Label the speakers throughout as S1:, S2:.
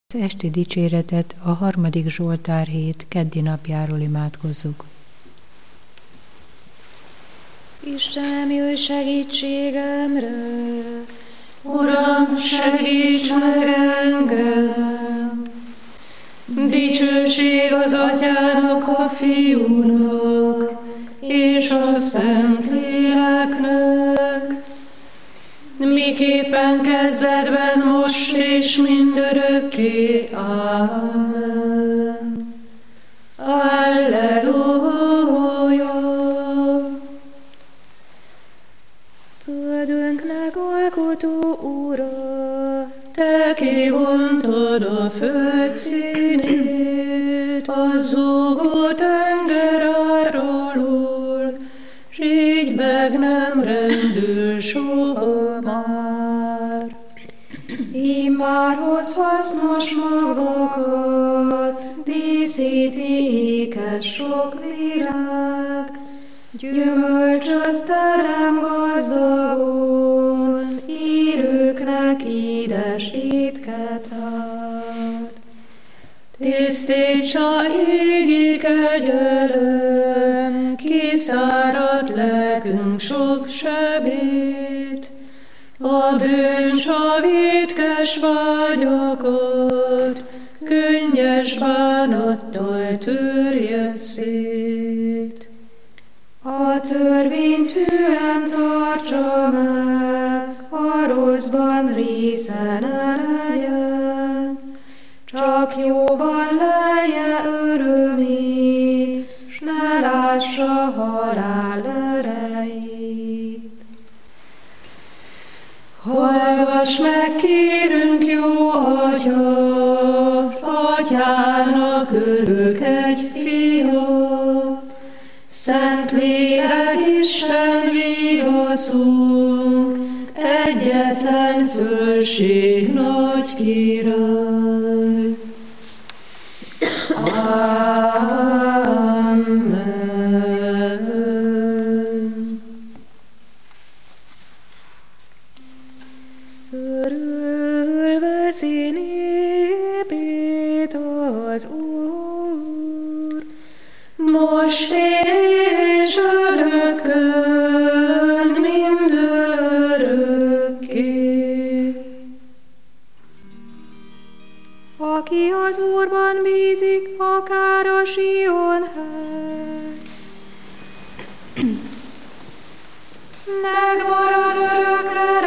S1: Az esti dicséretet a 3. Zsoltár hét keddi napjáról imádkozzuk.
S2: Istenem, jöjj segítségemre! Uram, segíts meg engem! Dicsőség az Atyának, a Fiúnak, és a Szentléleknek, miképpen kezdetben, most és mindörökké. Ámen. Alleluja! Földünknek alkotó Ura, Te kivontad a föld színét, a zúgó tenger áralól, s így meg nem rendül soha már. Immár hasznos magakat, díszíti ékes sok virág, gyümölcsöt terem gazdagon, élőknek édes étket ad. Tisztítsa égi kegyelem, kiszáradt lelkünk sok sebét, a bűn s a vétkes vágyakat könnyes bánattal törje szét. A törvényt hűen tartsa meg, a rosszban része ne legyen, csak jóban lelje örömét, s ne lássa halál erejét. Hallgass meg, kérünk, jó Atya, Atyának örök egy fia, Szentlélek Isten vigaszunk, egyetlen fölség nagy király. Amen. Örülveszi népét az Úr, most és örökkön, mindörökké. Aki az Úrban bízik, akár a Sion hegy, megmarad örökre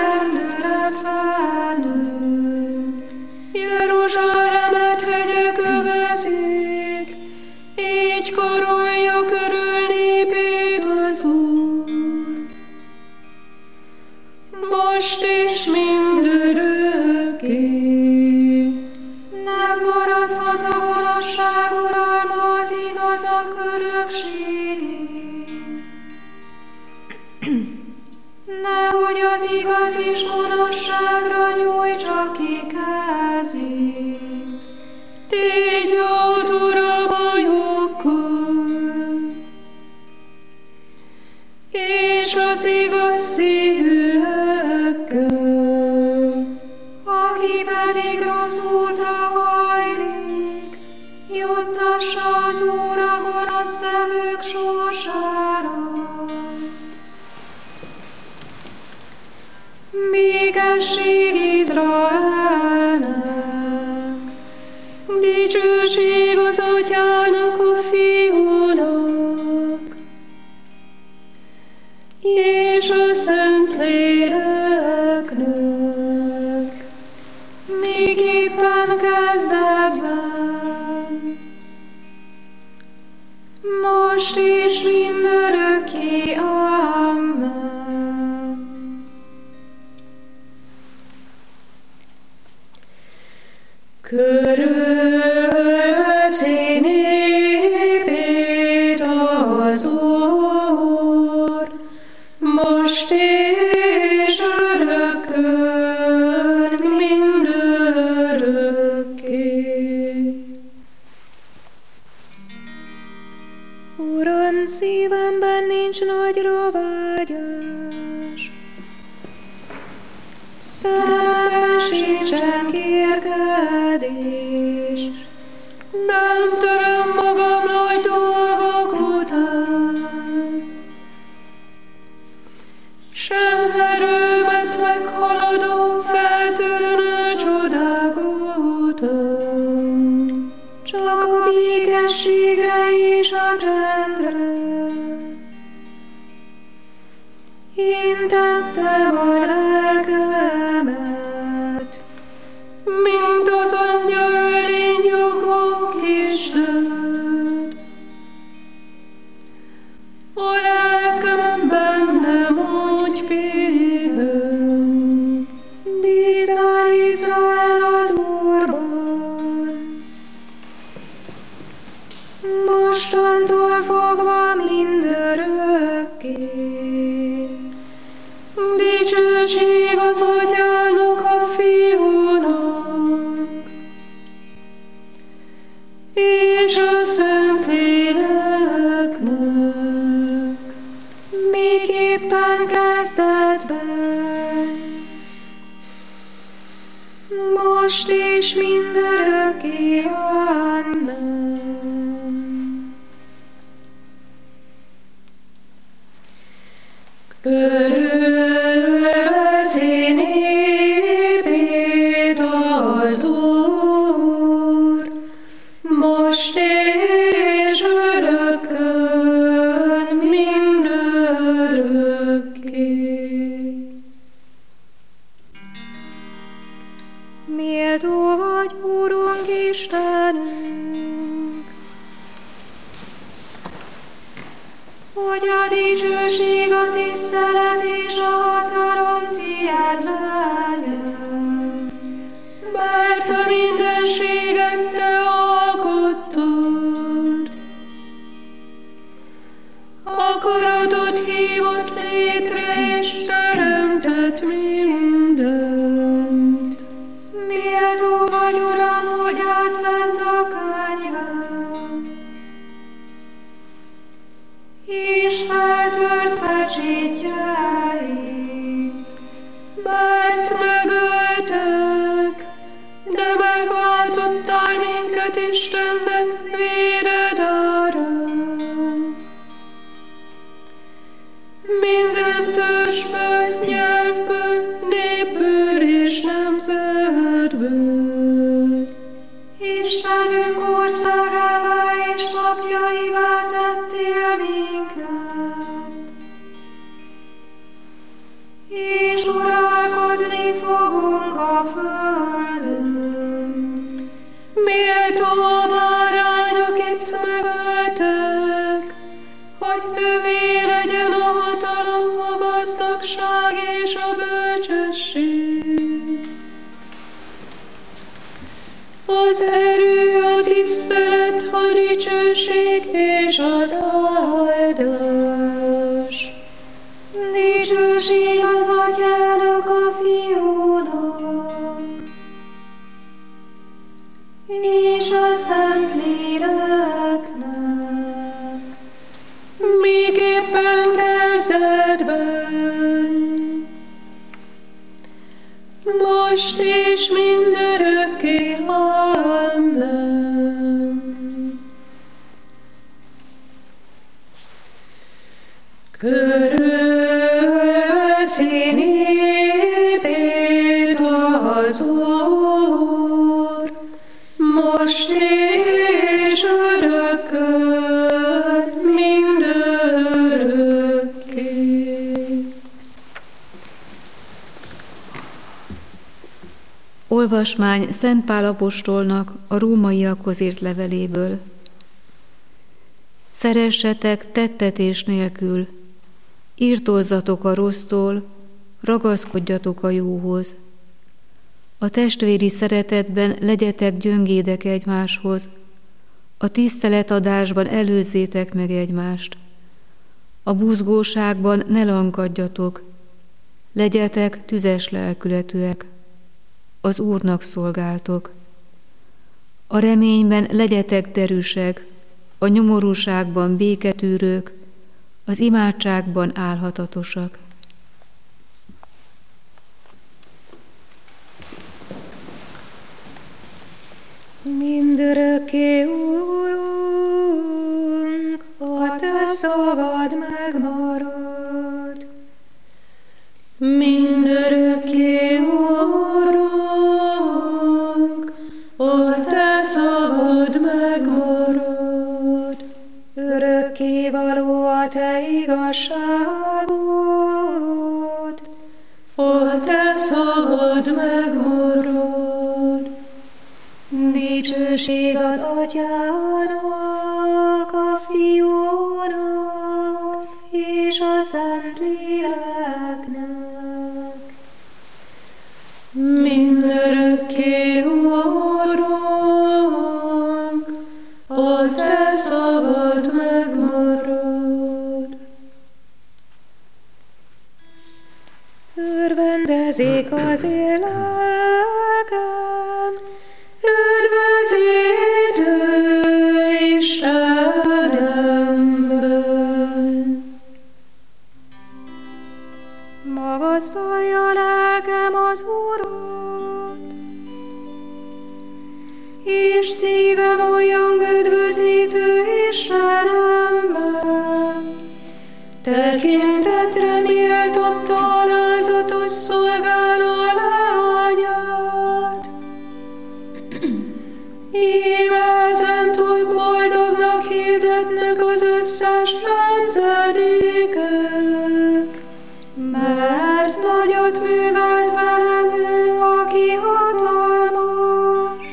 S2: rendületlenül. Jeruzsálemet hegyek övezik, így karolja körül népét az Úr. Most és mindörökké. Nem maradhat a gonoszság uralma az igazak örökségén. Nehogy az igaz és gonoszságra nyújtsa ki kezét. Tégy jót, Uram, a jogkal, és az igaz szívűekkel. Aki pedig rossz útra hajlik, juttassa az Úr a gonosztevők sorsára. Békesség Izraelnek, dicsőség az Atyának, a Fiúnak, és a Szentléleknek, miképpen kezdetben, most és mindörökké. Amen. Körülveszi népét az Úr, most és örökkön, mindörökké. Uram, szívemben nincs nagyra vágyás, szememben sincsen kérkedés, Nem töröm magam nagy dolgok után, sem erőmet meghaladó feltűnő csodák után. Csak a békességre és a csendre én tettem a lelkemet, mint az anyja ölén nyugvó kisnőt. A lelkem bennem úgy pihen, bízzál Izrael az Úrban. Mostantól fogva mindörökké, dicsőség az Atyának, a Fiúnak, és a Szentléleknek, miképpen kezdetben, most és mindörökké. Amen. Körülveszi népét az Úr, most és örökkön, mindörökké. Méltó vagy, Úrunk Istenünk, hogy a dicsőség, a tisztelet és a hatalom tiéd legyen, mert a mindenséget te alkottad. Akaratod hívott létre és teremtett mindent. Méltó vagy, Uram, hogy átvett a könyvet, és feltört pecsétjeit, mert megöltek, de megváltottál minket Istennek véred árán. Minden törzsből, nyelvből, népből és nemzetből, Istenünk országává és papjaivá tettél minket, és uralkodni fogunk a földön. Méltó a bárányok itt megöltek, hogy ővé legyen a hatalom, a gazdagság és a bölcsesség, az erő, a tisztelet, a dicsőség és az áldás. Dicsőség az Atyának, a Fiúnak, és a Szentléleknek, miképpen kezdetben, most és mindörökké. Amen. Körülveszi népét az Úr, most és örökkön, mindörökké.
S3: Olvasmány Szent Pál apostolnak a rómaiakhoz írt leveléből. Szeressetek tettetés nélkül, írtózzatok a rossztól, ragaszkodjatok a jóhoz. A testvéri szeretetben legyetek gyöngédek egymáshoz, a tiszteletadásban előzzétek meg egymást. A buzgóságban ne lankadjatok, legyetek tüzes lelkületűek, az Úrnak szolgáltok. A reményben legyetek derűsek, a nyomorúságban béketűrők, az imádságban álhatatosak.
S2: Mindörökké, Úrunk, a Te szavad megmarad. Mindörökké, Úrunk, a Te szavad megmarad. Örökkévaló a Te igazságod, a Te szavad megmarad. Dicsőség az Atyának, a Fiúnak és a Szentléleknek. Mindörökké, Úrunk, a Te szavad megmarad. Örvendezik az éleken, üdvözítő Istenemben. Magasztalja lelkem az Urat, és szívem olyan üdvözítő Istenemben. Tekintetre méltotta alázatos szolgáló leányát. Íme ezentúl boldognak hirdetnek az összes nemzedékek, mert nagyot művelt velem ő, aki hatalmas.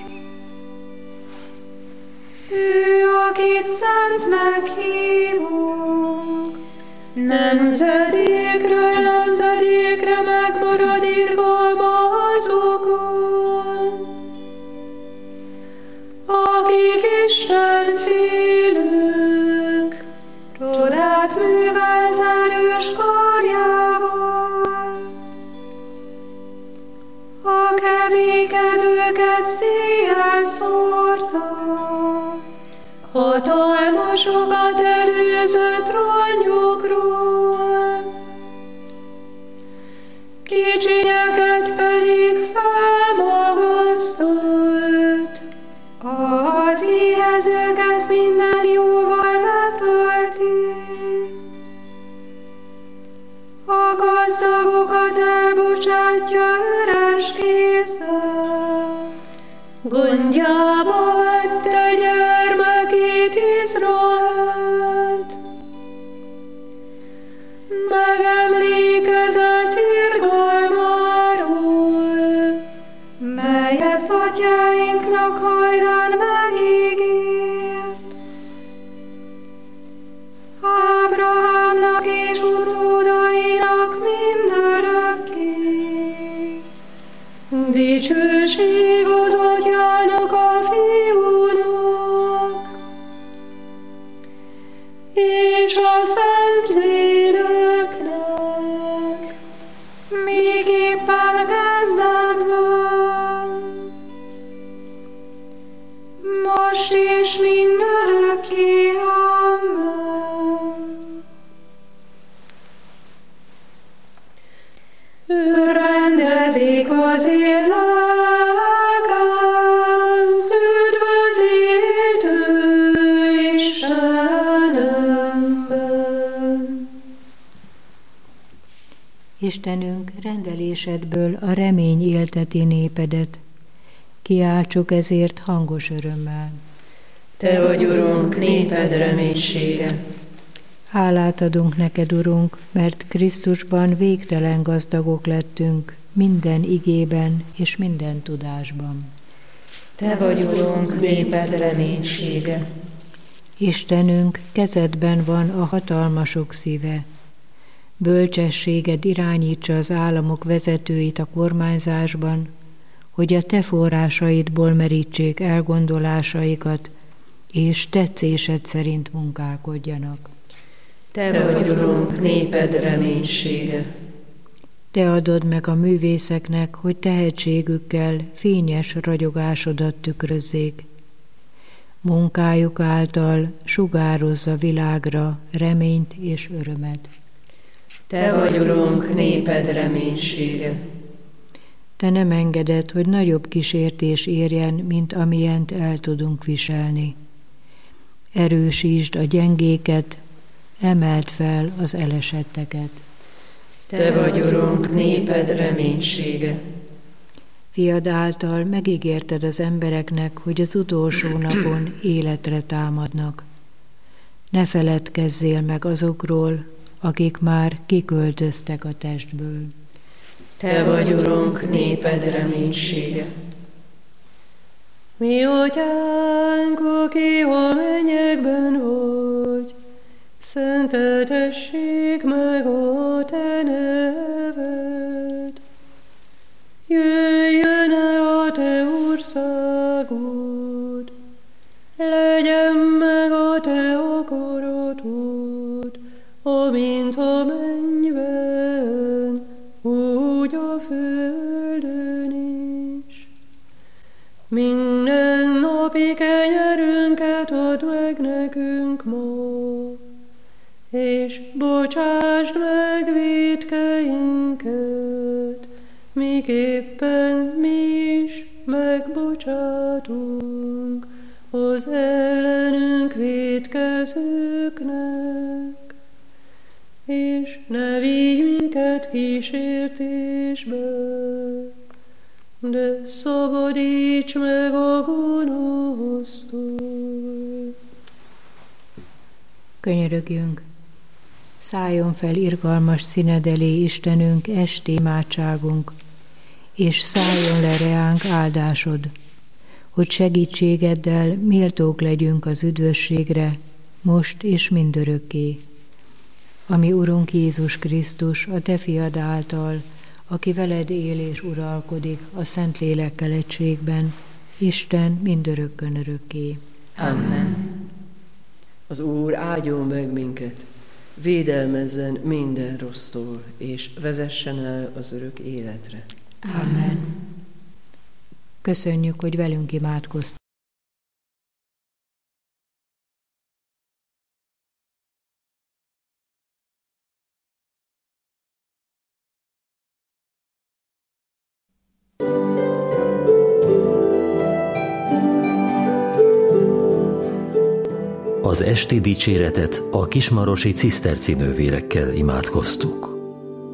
S2: Ő, akit szentnek hívunk, nemzedékről nemzedékre megmarad irgalma azokon, akik Isten félők, csodát művelt erős karjával. A kevékedőket széjjel szórta, hatalmasokat előzött rajnyukról, kicsinyeket pedig felmagasztott. Az éhezőket minden jóval letölti, a gazdagokat elbocsátja üres kézzel. Gondjába vette gyermekét Izraelt, megemlékezett irgalmáról, melyet atyáinknak hajdan megígért. Ábrahámnak és utódainak mindörökké. Dicsőség az Atyának, a Fiúnak és a Szentléleknek, még éppen kezdetben, most és mindörökké. Amen. Ő rendezik az éleken, üdvözítő Istenemben.
S1: Istenünk, rendelésedből a remény élteti népedet. Kiáltsuk ezért hangos örömmel.
S2: Te vagy, Urunk, néped reménysége.
S1: Hálát adunk neked, Urunk, mert Krisztusban végtelen gazdagok lettünk, minden igében és minden tudásban.
S2: Te vagy, Urunk, néped reménysége.
S1: Istenünk, kezedben van a hatalmasok szíve. Bölcsességed irányítsa az államok vezetőit a kormányzásban, hogy a te forrásaidból merítsék elgondolásaikat, és tetszésed szerint munkálkodjanak.
S2: Te vagy, Urunk, néped reménysége.
S1: Te adod meg a művészeknek, hogy tehetségükkel fényes ragyogásodat tükrözzék. Munkájuk által sugározza világra reményt és örömet.
S2: Te vagy, Urunk, néped reménysége.
S1: Te nem engeded, hogy nagyobb kísértés érjen, mint amilyent el tudunk viselni. Erősítsd a gyengéket, emeld fel az elesetteket.
S2: Te vagy, Urunk, néped reménysége.
S1: Fiad által megígérted az embereknek, hogy az utolsó napon életre támadnak. Ne feledkezzél meg azokról, akik már kiköltöztek a testből.
S2: Te vagy, Urunk, néped reménysége. Mi atyánk, aki a mennyekben vagy, szenteltessék meg a te neved. Jöjjön el a te országod, legyen meg a te akaratod, amint a mennyben, úgy a földön is. Minden napi kenyerünket add meg nekünk ma, és bocsásd meg vétkeinket, miképpen mi is megbocsátunk az ellenünk vétkezőknek. És ne vigy minket kísértésbe, de szabadíts meg a gonosztól.
S1: Könyörögjünk! Szálljon fel irgalmas színed elé, Istenünk, esti imádságunk, és szálljon le reánk áldásod, hogy segítségeddel méltók legyünk az üdvösségre, most és mindörökké. Ami Urunk Jézus Krisztus, a Te fiad által, aki veled él és uralkodik a Szentlélekkel egységben, Isten mindörökkön örökké.
S2: Amen.
S4: Az Úr áldjon meg minket, védelmezzen minden rossztól, és vezessen el az örök életre.
S1: Amen. Köszönjük, hogy velünk imádkoztál.
S5: Az esti dicséretet a kismarosi ciszterci nővérekkel imádkoztuk.